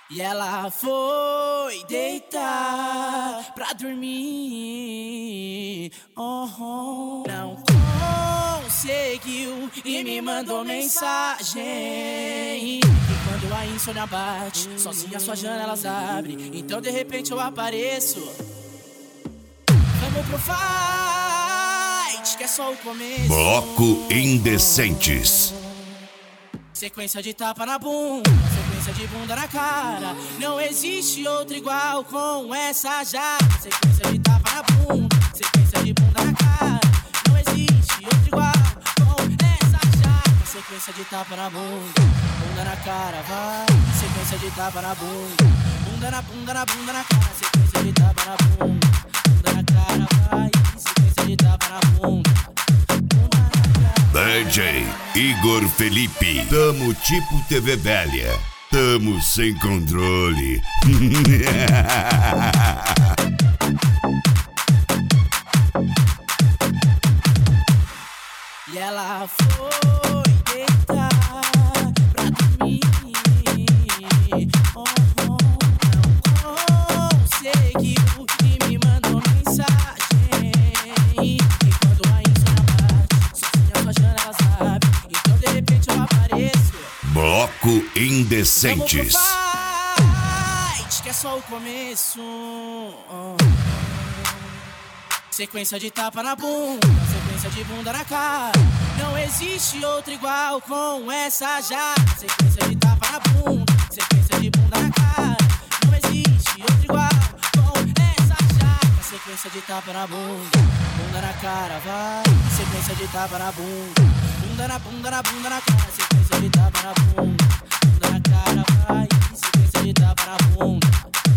E ela foi deitar pra dormir. Não conseguiu e me mandou mensagem. E quando a insônia bate, sozinha suas janelas abrem. Então de repente eu apareço. Vamos pro fight, que é só o começo. Bloco Indecentes. Sequência de tapa na bunda, sequência de bunda na cara. Não existe outra igual com essa já. Sequência de tapa na bunda, sequência de bunda na cara. Não existe outra igual com essa já. Sequência de tapa na bunda, bunda na cara, vai. Sequência de tapa na bunda, bunda na bunda na bunda na cara. Sequência de tapa na bunda, bunda na cara, vai. Sequência de tapa na bunda. DJ Igor Felipe. Tamo tipo TV velha. Tamo sem controle. E ela foi deitar pra dormir. Não conseguiu e me mandou mensagem. E quando a insônia bate, sozinha suas janelas abrem. Então de repente eu apareço. Bloco Indecentes. Vamos pro fight, que é só o começo. Sequência de tapa na bunda, sequência de bunda na cara. Não existe outra igual com essa já. Sequência de tapa na bunda, sequência de bunda na cara. Não existe outra igual com essa já. Sequência de tapa na bunda, bunda na cara, vai. Sequência de tapa na bunda, bunda na bunda na bunda na cara. Sequência de tapa na bunda, bunda na cara, vai. Sequência de tapa na bunda.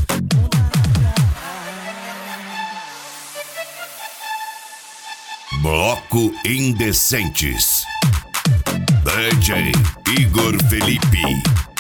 Bloco Indecentes. DJ Igor Felipe.